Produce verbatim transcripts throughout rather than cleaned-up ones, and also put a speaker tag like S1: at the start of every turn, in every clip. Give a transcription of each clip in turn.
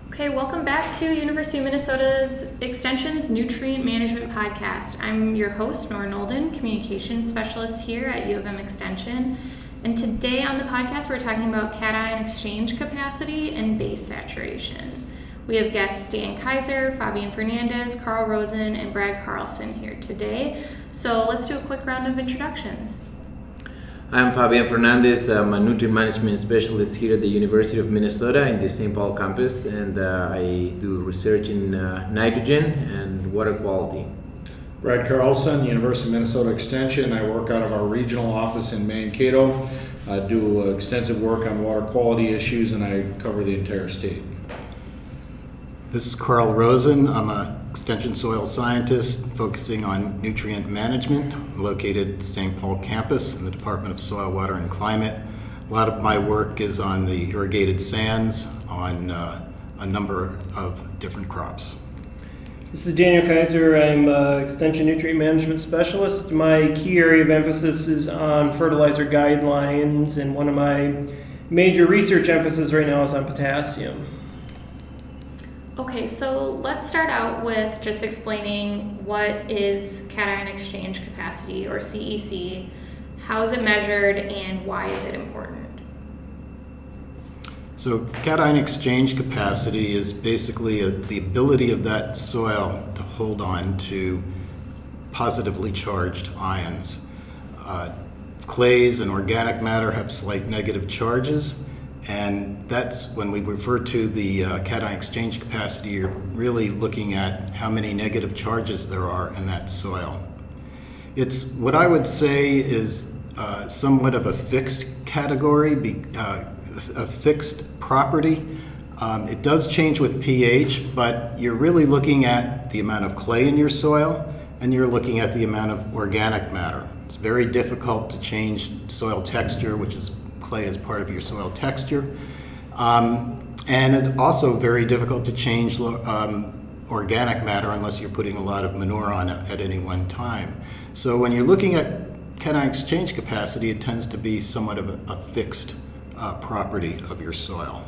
S1: Okay, welcome back to University of Minnesota's Extension's Nutrient Management Podcast. I'm your host, Nora Nolden, Communications Specialist here at U of M Extension. And today on the podcast, we're talking about cation exchange capacity and base saturation. We have guests Dan Kaiser, Fabian Fernandez, Carl Rosen, and Brad Carlson here today. So let's do a quick round of introductions.
S2: I'm Fabian Fernandez. I'm a nutrient management specialist here at the University of Minnesota in the Saint Paul campus, and uh, I do research in uh, nitrogen and water quality.
S3: Brad Carlson, University of Minnesota Extension. I work out of our regional office in Mankato. I do uh, extensive work on water quality issues, and I cover the entire state.
S4: This is Carl Rosen. I'm an extension soil scientist focusing on nutrient management, located at the Saint Paul campus in the Department of Soil, Water, and Climate. A lot of my work is on the irrigated sands on uh, a number of different crops.
S5: This is Daniel Kaiser. I'm an extension nutrient management specialist. My key area of emphasis is on fertilizer guidelines, and one of my major research emphasis right now is on potassium.
S1: Okay, so let's start out with just explaining what is cation exchange capacity, or C E C, how is it measured, and why is it important?
S4: So cation exchange capacity is basically a, the ability of that soil to hold on to positively charged ions. Uh, clays and organic matter have slight negative charges, and that's when we refer to the uh, cation exchange capacity, you're really looking at how many negative charges there are in that soil. It's what I would say is uh, somewhat of a fixed category, be, uh, a fixed property. Um, it does change with pH, but you're really looking at the amount of clay in your soil, and you're looking at the amount of organic matter. It's very difficult to change soil texture, which is clay is part of your soil texture. Um, and it's also very difficult to change um, organic matter unless you're putting a lot of manure on it at any one time. So when you're looking at cation exchange capacity, it tends to be somewhat of a, a fixed uh, property of your soil.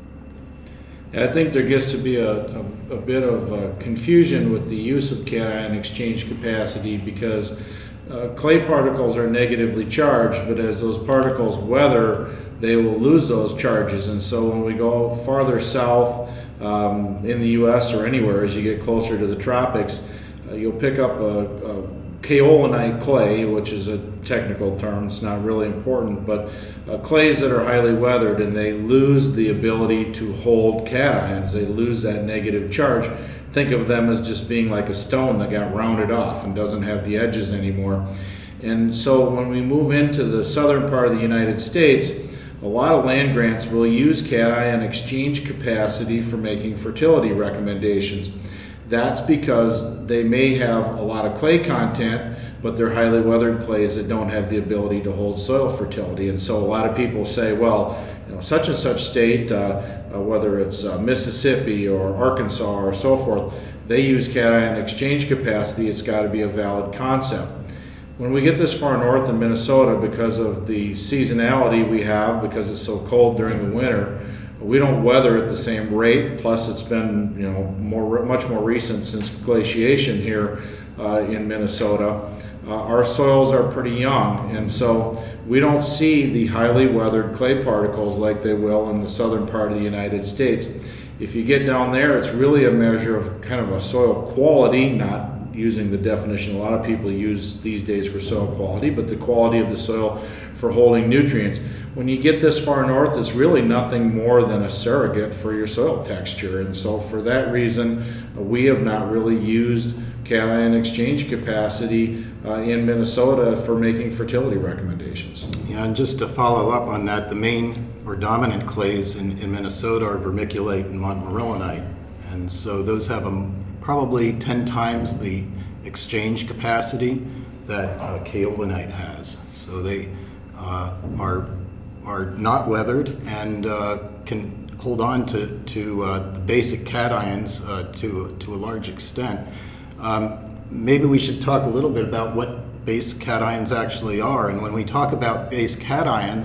S3: I think there gets to be a, a, a bit of uh, confusion with the use of cation exchange capacity because Uh, clay particles are negatively charged, but as those particles weather, they will lose those charges. And so when we go farther south um, in the U S or anywhere, as you get closer to the tropics, uh, you'll pick up a, a kaolinite clay, which is a technical term. It's not really important, but uh, clays that are highly weathered, and they lose the ability to hold cations. They lose that negative charge. Think of them as just being like a stone that got rounded off and doesn't have the edges anymore. And so when we move into the southern part of the United States, a lot of land grants will use cation exchange capacity for making fertility recommendations. That's because they may have a lot of clay content, but they're highly weathered clays that don't have the ability to hold soil fertility. And so a lot of people say, well, you know, such and such state, uh, uh, whether it's uh, Mississippi or Arkansas or so forth, they use cation exchange capacity. It's got to be a valid concept. When we get this far north in Minnesota, because of the seasonality we have, because it's so cold during the winter, we don't weather at the same rate. Plus, it's been you know more much more recent since glaciation here uh, in Minnesota. Uh, our soils are pretty young, and so we don't see the highly weathered clay particles like they will in the southern part of the United States. If you get down there, it's really a measure of kind of a soil quality, not using the definition a lot of people use these days for soil quality, but the quality of the soil for holding nutrients. When you get this far north, it's really nothing more than a surrogate for your soil texture. And so for that reason, we have not really used cation exchange capacity uh, in Minnesota for making fertility recommendations.
S4: Yeah, and just to follow up on that, the main or dominant clays in, in Minnesota are vermiculite and montmorillonite. And so those have a, probably ten times the exchange capacity that uh, kaolinite has. So they uh, are are not weathered and uh, can hold on to, to uh, the basic cations uh, to, to a large extent. Um, maybe we should talk a little bit about what base cations actually are. And when we talk about base cations,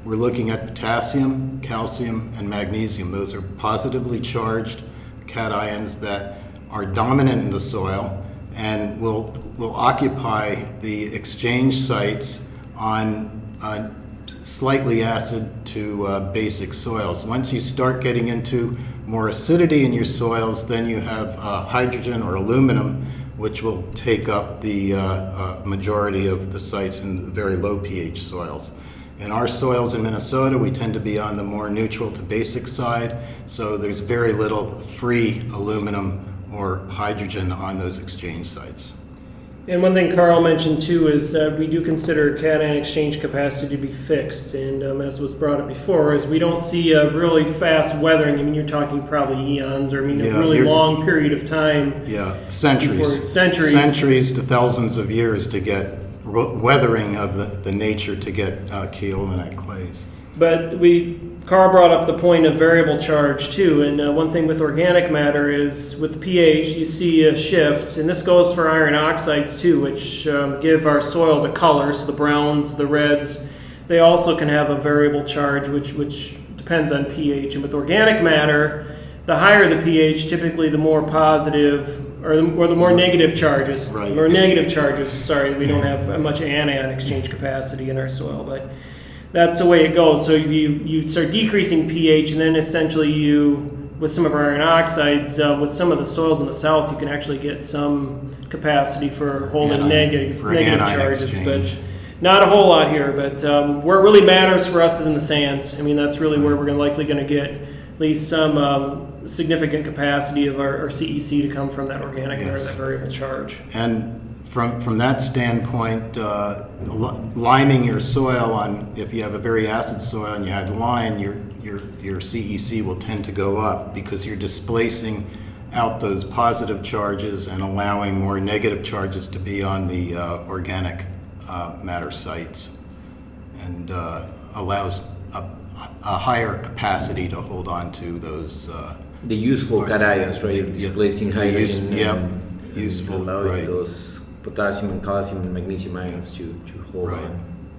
S4: we're looking at potassium, calcium, and magnesium. Those are positively charged cations that are dominant in the soil and will will occupy the exchange sites on uh, slightly acid to uh, basic soils. Once you start getting into more acidity in your soils, then you have uh, hydrogen or aluminum, which will take up the uh, uh, majority of the sites in the very low pH soils. In our soils in Minnesota, we tend to be on the more neutral to basic side, so there's very little free aluminum or hydrogen on those exchange sites.
S5: And one thing Carl mentioned too is that we do consider cation exchange capacity to be fixed, and um, as was brought up before, is we don't see a really fast weathering. I mean, you're talking probably eons, or I mean
S4: Yeah,
S5: a really
S4: you're-
S5: long period of time.
S4: Yeah, centuries.
S5: Before- centuries.
S4: Centuries to thousands of years to get ro- weathering of the, the nature to get uh, kaolinite clays.
S5: But we, Carl brought up the point of variable charge too, and uh, one thing with organic matter is with pH you see a shift, and this goes for iron oxides too, which um, give our soil the color, so the browns, the reds. They also can have a variable charge, which which depends on pH. And with organic matter, the higher the pH, typically the more positive, or the, or the more negative charges.
S4: Right.
S5: The more negative charges. Sorry, we don't have much anion exchange capacity in our soil, but that's the way it goes. So you you start decreasing pH, and then essentially you, with some of our iron oxides, uh, with some of the soils in the south, you can actually get some capacity for holding
S4: Anion-
S5: negative
S4: for
S5: negative
S4: anion
S5: charges,
S4: exchange.
S5: but not a whole lot here. But um, where it really matters for us is in the sands. I mean, that's really where we're gonna likely going to get at least some um, significant capacity of our, our C E C to come from that organic matter,
S4: Yes.
S5: that variable charge.
S4: And from from that standpoint, uh, li- liming your soil on, if you have a very acid soil and you add lime, your your your C E C will tend to go up because you're displacing out those positive charges and allowing more negative charges to be on the uh, organic uh, matter sites, and uh, allows a, a higher capacity to hold on to those. Uh,
S2: The useful cations, right?
S4: Yeah.
S2: Displacing
S4: The
S2: hydrogen
S4: use-
S2: and,
S4: yeah.
S2: and
S4: Useful,
S2: allowing
S4: right.
S2: those potassium and calcium and magnesium ions to, to hold
S4: Right.
S2: on.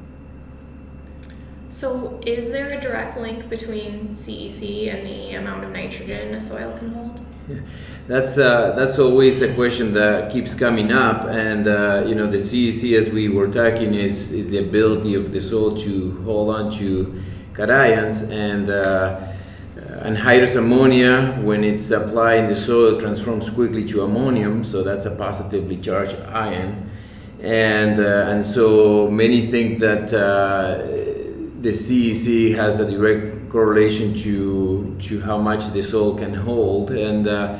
S1: So, is there a direct link between C E C and the amount of nitrogen a soil can hold?
S2: That's uh, that's always a question that keeps coming up, and uh, you know the C E C, as we were talking, is is the ability of the soil to hold on to cations, and uh, anhydrous ammonia, when it's applied in the soil, transforms quickly to ammonium, so that's a positively charged ion, and uh, and so many think that uh, the C E C has a direct correlation to to how much the soil can hold, and uh,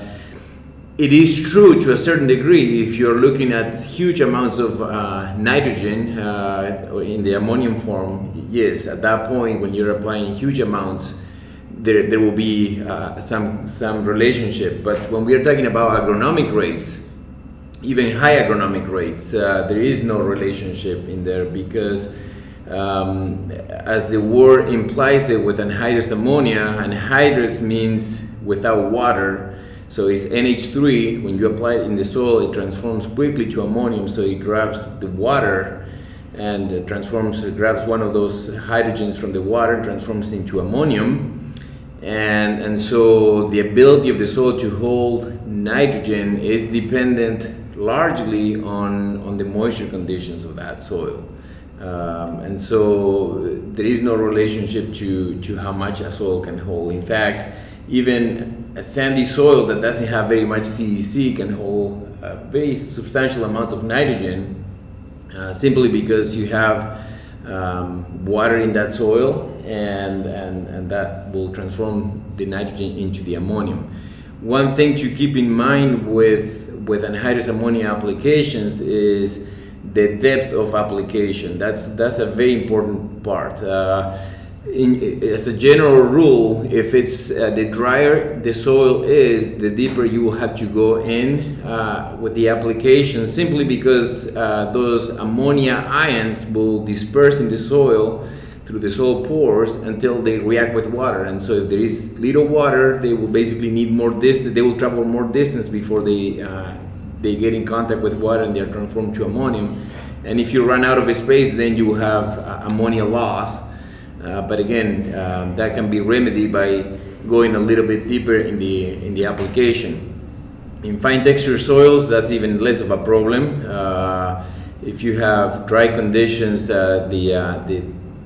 S2: it is true to a certain degree. If you're looking at huge amounts of uh, nitrogen uh, in the ammonium form, yes, at that point when you're applying huge amounts, there there will be uh, some some relationship. But when we are talking about agronomic rates, even high agronomic rates, uh, there is no relationship in there, because Um, as the word implies it, with anhydrous ammonia, anhydrous means without water, so it's N H three. When you apply it in the soil, it transforms quickly to ammonium, so it grabs the water and it transforms, it grabs one of those hydrogens from the water and transforms into ammonium. And, and so the ability of the soil to hold nitrogen is dependent largely on, on the moisture conditions of that soil. Um, and so there is no relationship to, to how much a soil can hold. In fact, even a sandy soil that doesn't have very much C E C can hold a very substantial amount of nitrogen, uh, simply because you have um, water in that soil, and, and, and that will transform the nitrogen into the ammonium. One thing to keep in mind with, with anhydrous ammonia applications is the depth of application. That's that's a very important part. Uh, in, as a general rule, if it's uh, the drier the soil is, the deeper you will have to go in uh, with the application, simply because uh, those ammonia ions will disperse in the soil through the soil pores until they react with water. And so if there is little water, they will basically need more distance. They will travel more distance before they uh, they get in contact with water and they are transformed to ammonium. And if you run out of space, then you will have uh, ammonia loss. Uh, but again, um, that can be remedied by going a little bit deeper in the in the application. In fine texture soils, that's even less of a problem. Uh, if you have dry conditions, uh, the uh, the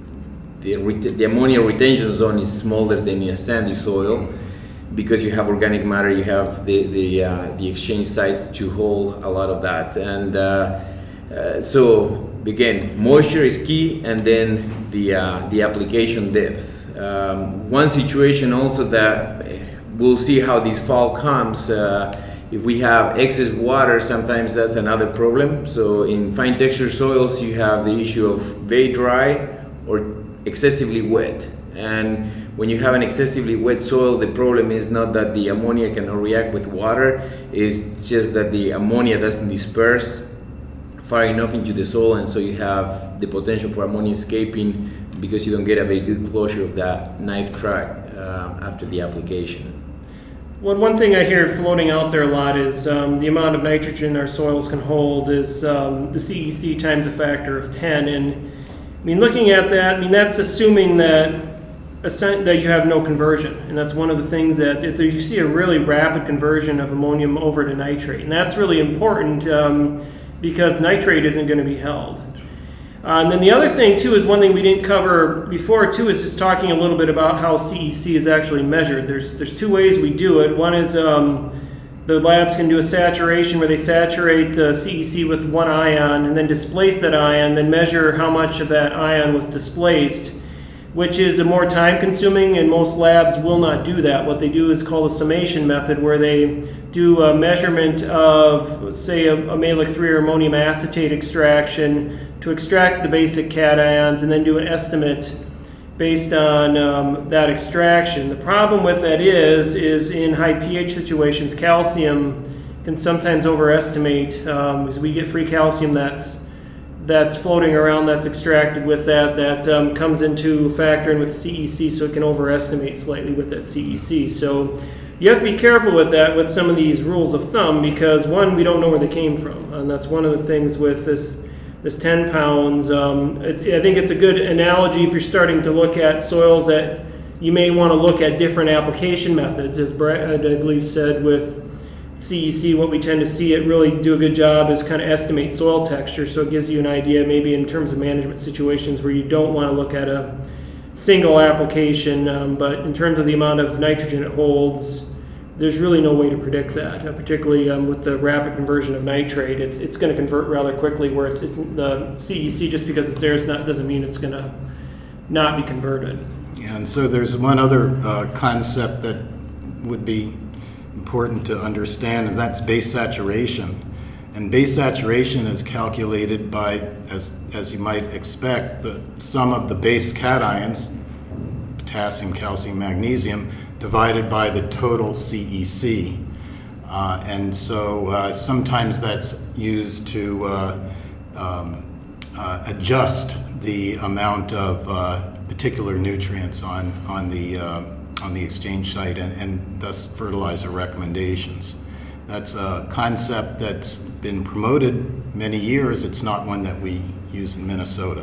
S2: the, ret- the ammonia retention zone is smaller than in a sandy soil, because you have organic matter, you have the the uh, the exchange sites to hold a lot of that, and uh, uh, so again, moisture is key, and then the uh, the application depth. Um, one situation also that we'll see how this fall comes. Uh, if we have excess water, sometimes that's another problem. So in fine texture soils, you have the issue of very dry or excessively wet. And when you have an excessively wet soil, the problem is not that the ammonia cannot react with water, it's just that the ammonia doesn't disperse far enough into the soil, and so you have the potential for ammonia escaping because you don't get a very good closure of that knife track uh, after the application.
S5: Well, one thing I hear floating out there a lot is um, the amount of nitrogen our soils can hold is um, the C E C times a factor of ten. And I mean, looking at that, I mean, that's assuming that that you have no conversion. And that's one of the things that if you see a really rapid conversion of ammonium over to nitrate. And that's really important um, because nitrate isn't going to be held. Uh, and then the other thing, too, is one thing we didn't cover before, too, is just talking a little bit about how C E C is actually measured. There's there's two ways we do it. One is um, the labs can do a saturation where they saturate the C E C with one ion and then displace that ion, then measure how much of that ion was displaced, which is a more time-consuming, and most labs will not do that. What they do is called a summation method, where they do a measurement of, say, a, a Mehlich three or ammonium acetate extraction to extract the basic cations, and then do an estimate based on um, that extraction. The problem with that is, is in high pH situations, calcium can sometimes overestimate, um, because we get free calcium that's that's floating around, that's extracted with that, that um, comes into factor with the C E C, so it can overestimate slightly with that C E C. So you have to be careful with that, with some of these rules of thumb, because one, we don't know where they came from, and that's one of the things with this this ten pounds. Um, it, I think it's a good analogy if you're starting to look at soils that you may want to look at different application methods. As Brad, I believe, said with C E C, what we tend to see it really do a good job is kind of estimate soil texture, so it gives you an idea maybe in terms of management situations where you don't want to look at a single application, um, but in terms of the amount of nitrogen it holds, there's really no way to predict that, uh, particularly um, with the rapid conversion of nitrate. It's it's going to convert rather quickly, where it's, it's the C E C, just because it's there, not, doesn't mean it's going to not be converted.
S4: Yeah, and so there's one other uh, concept that would be important to understand, and that's base saturation. And base saturation is calculated by, as as you might expect, the sum of the base cations, potassium, calcium, magnesium, divided by the total C E C. Uh, and so uh, sometimes that's used to uh, um, uh, adjust the amount of uh, particular nutrients on, on the uh, on the exchange site, and, and thus fertilizer recommendations. That's a concept that's been promoted many years. It's not one that we use in Minnesota.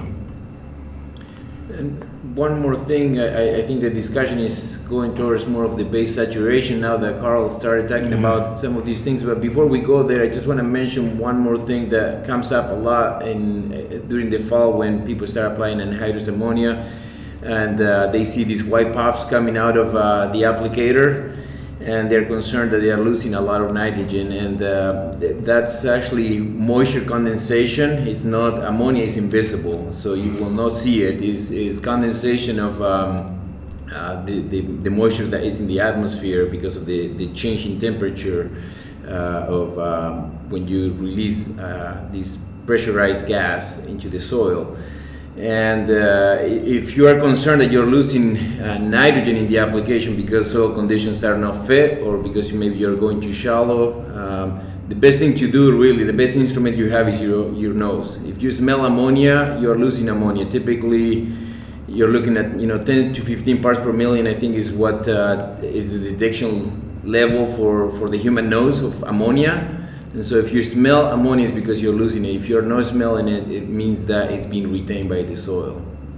S2: And one more thing, I, I think the discussion is going towards more of the base saturation now that Carl started talking mm-hmm. about some of these things. But before we go there, I just want to mention one more thing that comes up a lot in uh, during the fall when people start applying anhydrous ammonia, and uh, they see these white puffs coming out of uh, the applicator, and they're concerned that they are losing a lot of nitrogen, and uh, that's actually moisture condensation. It's not, ammonia is invisible, so you will not see it. It's, it's condensation of um, uh, the, the, the moisture that is in the atmosphere because of the, the change in temperature uh, of um, when you release uh, this pressurized gas into the soil. And uh, if you are concerned that you're losing uh, nitrogen in the application because soil conditions are not fit, or because maybe you're going too shallow, um, the best thing to do, really, the best instrument you have is your, your nose. If you smell ammonia, you're losing ammonia. Typically, you're looking at, you know, ten to fifteen parts per million, I think, is what uh, is the detection level for, for the human nose of ammonia. And so if you smell ammonia, it's because you're losing it. If you're not smelling it, it means that it's being retained by the soil.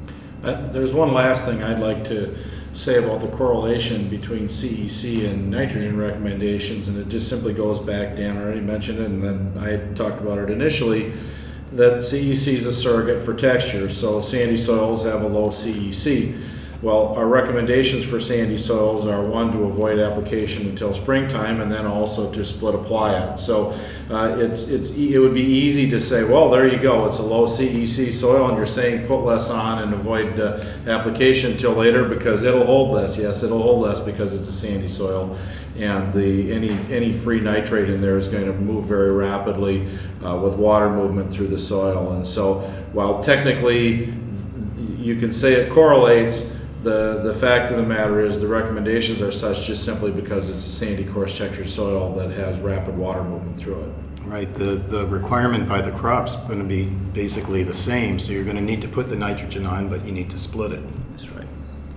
S3: Uh, there's one last thing I'd like to say about the correlation between C E C and nitrogen recommendations, and it just simply goes back, Dan already mentioned it, and then I had talked about it initially, that C E C is a surrogate for texture. So sandy soils have a low C E C. Well, our recommendations for sandy soils are, one, to avoid application until springtime, and then also to split apply it. So uh, it's it's it would be easy to say, well, there you go, it's a low C E C soil, and you're saying put less on and avoid uh, application until later because it'll hold less. Yes, it'll hold less because it's a sandy soil, and the any any free nitrate in there is going to move very rapidly uh, with water movement through the soil. And so, while technically you can say it correlates, The, the fact of the matter is the recommendations are such just simply because it's a sandy, coarse textured soil that has rapid water movement through it.
S4: Right, the, the requirement by the crop's going to be basically the same, so you're going to need to put the nitrogen on, but you need to split it.
S2: That's right.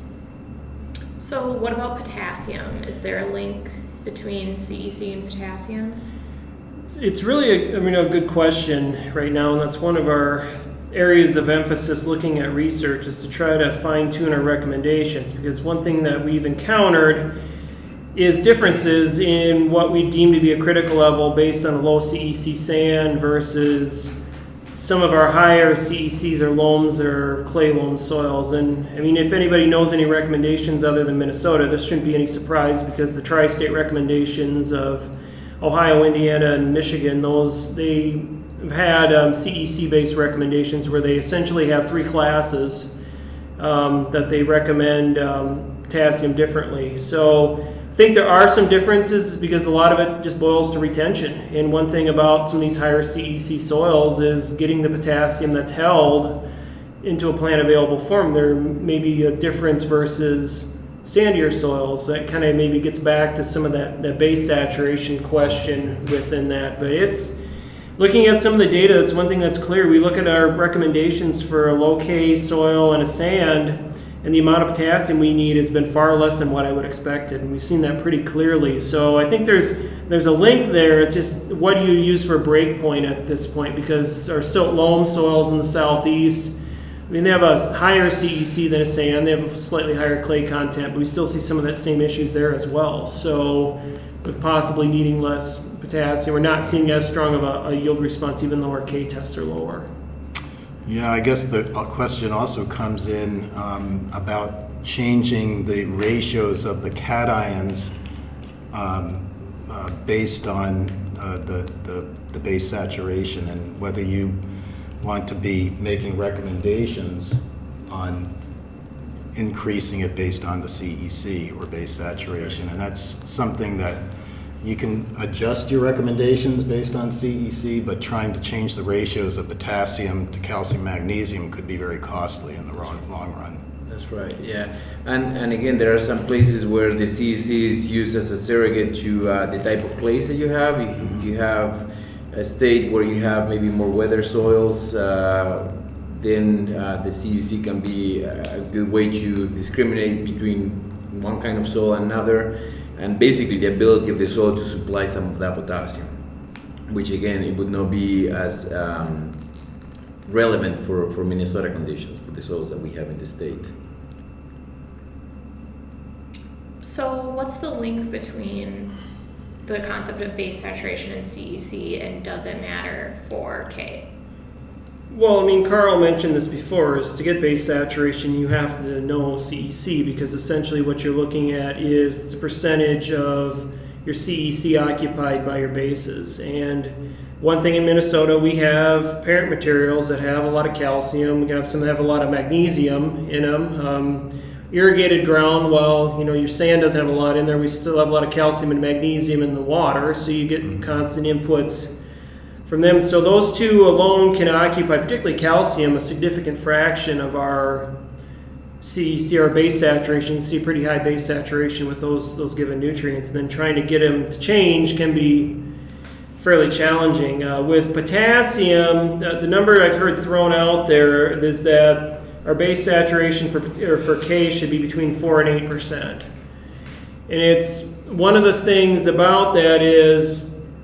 S1: So what about potassium? Is there a link between C E C and potassium?
S5: It's really, a, I mean, a good question right now, and that's one of our areas of emphasis looking at research is to try to fine-tune our recommendations, because one thing that we've encountered is differences in what we deem to be a critical level based on a low C E C sand versus some of our higher C E Cs or loams or clay loam soils. And I mean, if anybody knows any recommendations other than Minnesota, this shouldn't be any surprise, because the tri-state recommendations of Ohio, Indiana, and Michigan, those they have had um, C E C-based recommendations where they essentially have three classes um, that they recommend um, potassium differently. So I think there are some differences because a lot of it just boils to retention. And one thing about some of these higher C E C soils is getting the potassium that's held into a plant available form. There may be a difference versus sandier soils. That kind of maybe gets back to some of that, that base saturation question within that. But it's looking at some of the data, it's one thing that's clear. We look at our recommendations for a low K soil and a sand, and the amount of potassium we need has been far less than what I would expect, and we've seen that pretty clearly. So I think there's there's a link there. It's just what do you use for a break point at this point? Because our silt loam soils in the southeast, I mean, they have a higher C E C than a sand. They have a slightly higher clay content, but we still see some of that same issues there as well. So with possibly needing less potassium, we're not seeing as strong of a, a yield response, even though our K tests are lower.
S4: Yeah, I guess the question also comes in um, about changing the ratios of the cations um, uh, based on uh, the, the, the base saturation, and whether you want to be making recommendations on increasing it based on the C E C or base saturation. And that's something that you can adjust your recommendations based on C E C, but trying to change the ratios of potassium to calcium magnesium could be very costly in the long, long run.
S2: That's right, yeah. And and again, there are some places where the C E C is used as a surrogate to uh, the type of clays that you have. If, if you have a state where you have maybe more weather soils, uh, then uh, the C E C can be a good way to discriminate between one kind of soil and another, and basically the ability of the soil to supply some of that potassium, which again, it would not be as um, relevant for, for Minnesota conditions, for the soils that we have in the state.
S1: So what's the link between the concept of base saturation and C E C, and does it matter for K?
S5: Well, I mean, Carl mentioned this before, is to get base saturation, you have to know C E C, because essentially what you're looking at is the percentage of your C E C occupied by your bases. And one thing in Minnesota, we have parent materials that have a lot of calcium. We have some that have a lot of magnesium in them. Um, irrigated ground, well, you know, your sand doesn't have a lot in there. We still have a lot of calcium and magnesium in the water, so you get constant inputs from them. So those two alone can occupy, particularly calcium, a significant fraction of our C E C, our base saturation. You see pretty high base saturation with those those given nutrients. And then trying to get them to change can be fairly challenging. Uh, with potassium, the, the number I've heard thrown out there is that our base saturation for or for K should be between four and eight percent. And it's one of the things about that is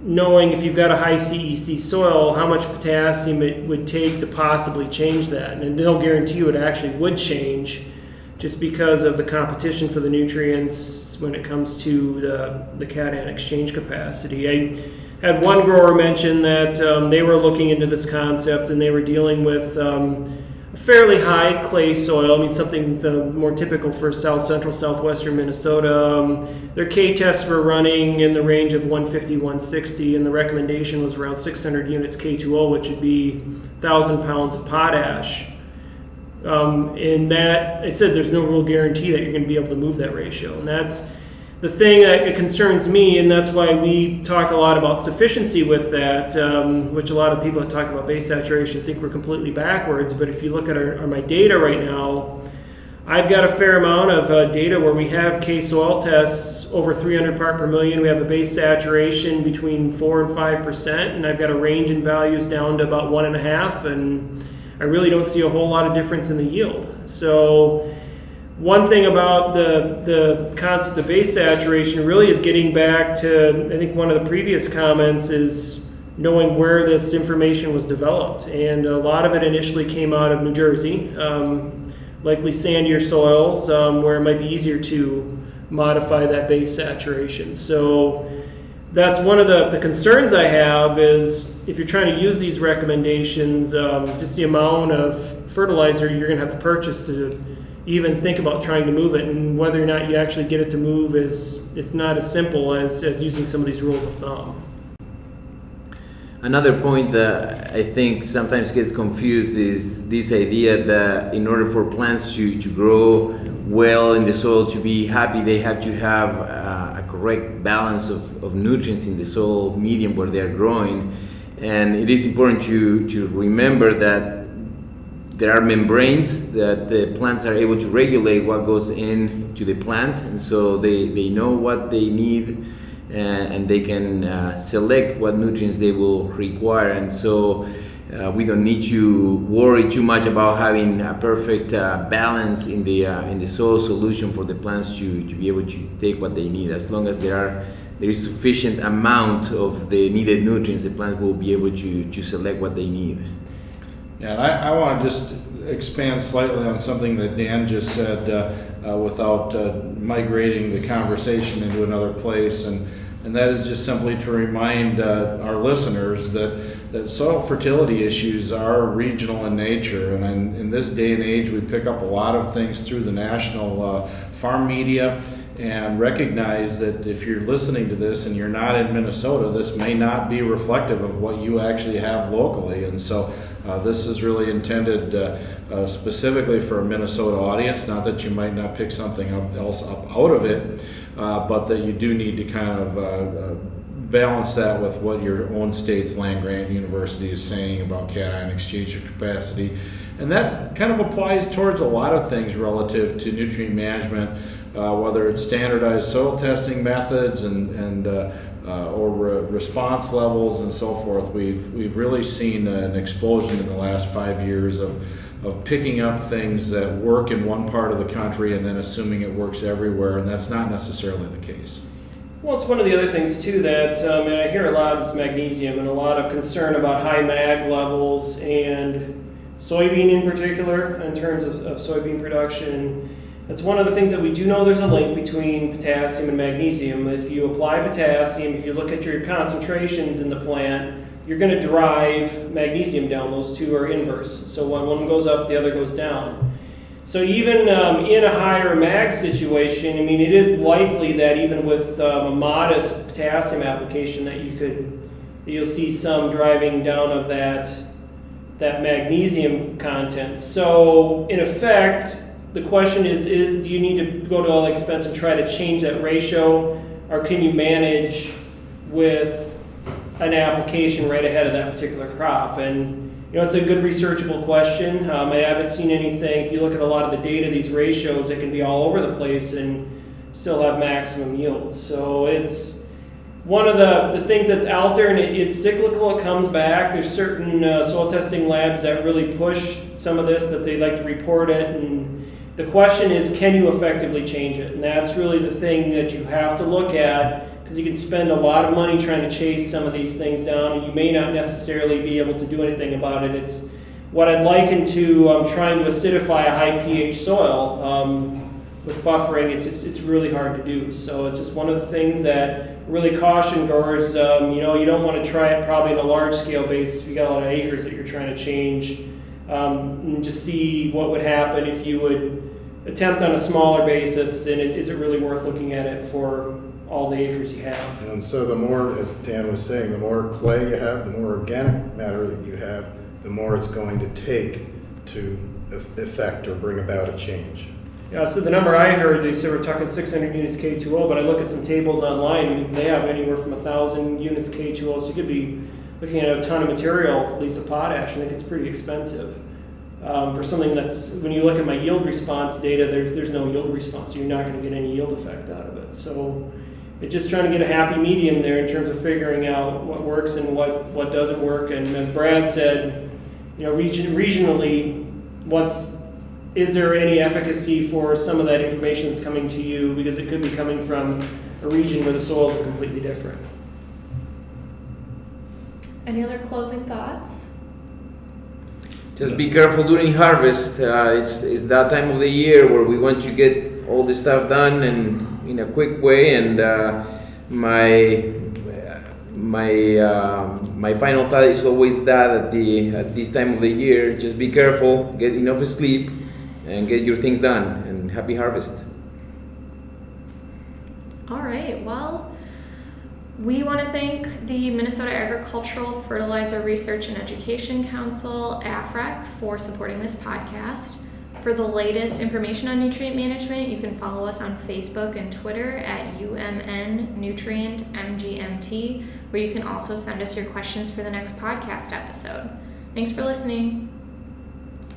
S5: knowing if you've got a high C E C soil, how much potassium it would take to possibly change that. And they'll guarantee you it actually would change just because of the competition for the nutrients when it comes to the, the cation exchange capacity. I had one grower mention that um, they were looking into this concept and they were dealing with um, a fairly high clay soil. I mean, something the more typical for south central, southwestern Minnesota. Um, their K tests were running in the range of one fifty, one sixty, and the recommendation was around six hundred units K two O, which would be one thousand pounds of potash. Um, and that, I said there's no real guarantee that you're going to be able to move that ratio. And that's the thing that concerns me, and that's why we talk a lot about sufficiency with that, um, which a lot of people that talk about base saturation think we're completely backwards. But if you look at our, our my data right now, I've got a fair amount of uh, data where we have K soil tests over three hundred part per million. We have a base saturation between four and five percent, and I've got a range in values down to about one and a half, and I really don't see a whole lot of difference in the yield. So one thing about the the concept of base saturation really is getting back to, I think one of the previous comments is knowing where this information was developed. And a lot of it initially came out of New Jersey, um, likely sandier soils, um, where it might be easier to modify that base saturation. So that's one of the, the concerns I have is if you're trying to use these recommendations, um, just the amount of fertilizer you're going to have to purchase to even think about trying to move it, and whether or not you actually get it to move is it's not as simple as, as using some of these rules of thumb.
S2: Another point that I think sometimes gets confused is this idea that in order for plants to, to grow well in the soil, to be happy, they have to have uh, a correct balance of, of nutrients in the soil medium where they're growing. And it is important to, to remember that there are membranes that the plants are able to regulate what goes into the plant, and so they, they know what they need, and, and they can uh, select what nutrients they will require. And so uh, we don't need to worry too much about having a perfect uh, balance in the uh, in the soil solution for the plants to, to be able to take what they need. As long as there are there is sufficient amount of the needed nutrients, the plants will be able to, to select what they need.
S3: Yeah, and I, I want to just expand slightly on something that Dan just said uh, uh, without uh, migrating the conversation into another place, and, and that is just simply to remind uh, our listeners that, that soil fertility issues are regional in nature, and in, in this day and age we pick up a lot of things through the national uh, farm media, and recognize that if you're listening to this and you're not in Minnesota, this may not be reflective of what you actually have locally. And so uh, this is really intended uh, uh, specifically for a Minnesota audience, not that you might not pick something up else up out of it, uh, but that you do need to kind of uh, uh, balance that with what your own state's land-grant university is saying about cation exchange capacity. And that kind of applies towards a lot of things relative to nutrient management, uh, whether it's standardized soil testing methods and, and uh, uh, or re- response levels and so forth. We've we've really seen an explosion in the last five years of of picking up things that work in one part of the country and then assuming it works everywhere, and that's not necessarily the case.
S5: Well, it's one of the other things too that um, and I hear a lot is magnesium and a lot of concern about high mag levels and soybean in particular in terms of, of soybean production. That's one of the things that we do know there's a link between potassium and magnesium. If you apply potassium, if you look at your concentrations in the plant, you're going to drive magnesium down. Those two are inverse. So when one goes up, the other goes down. So even um, in a higher mag situation, I mean, it is likely that even with um, a modest potassium application that you could, you'll see some driving down of that that magnesium content. So in effect, the question is, is do you need to go to all the expense and try to change that ratio, or can you manage with an application right ahead of that particular crop? And you know, it's a good researchable question. Um, I haven't seen anything. If you look at a lot of the data, these ratios, it can be all over the place and still have maximum yields. So it's one of the, the things that's out there, and it, it's cyclical, it comes back. There's certain uh, soil testing labs that really push some of this, that they like to report it, and The question is, can you effectively change it? And that's really the thing that you have to look at, because you can spend a lot of money trying to chase some of these things down, and you may not necessarily be able to do anything about it. It's what I'd liken to um, trying to acidify a high pH soil. Um, with buffering, it just it's really hard to do. So it's just one of the things that really caution growers. Um, you know, you don't want to try it probably on a large scale basis if you got a lot of acres that you're trying to change. Um, and just see what would happen if you would attempt on a smaller basis, and is, is it really worth looking at it for all the acres you have?
S4: And so the more, as Dan was saying, the more clay you have, the more organic matter that you have, the more it's going to take to effect or bring about a change.
S5: Yeah, so the number I heard, they said we're talking six hundred units K two O, but I look at some tables online, and they have anywhere from one thousand units K two O, so you could be looking at a ton of material, at least of potash. I think it's pretty expensive. Um, for something that's, when you look at my yield response data, there's there's no yield response, so you're not going to get any yield effect out of it. So it's just trying to get a happy medium there in terms of figuring out what works and what, what doesn't work. And as Brad said, you know, region, regionally, what's, is there any efficacy for some of that information that's coming to you, because it could be coming from a region where the soils are completely different.
S1: Any other closing thoughts?
S2: Just be careful during harvest. Uh, it's, it's that time of the year where we want to get all the stuff done and in a quick way. And uh, my my uh, my final thought is always that at the at this time of the year, just be careful, get enough sleep, and get your things done. And happy harvest.
S1: All right. Well, we want to thank the Minnesota Agricultural Fertilizer Research and Education Council, A F R E C, for supporting this podcast. For the latest information on nutrient management, you can follow us on Facebook and Twitter at U M N Nutrient M G M T, where you can also send us your questions for the next podcast episode. Thanks for listening.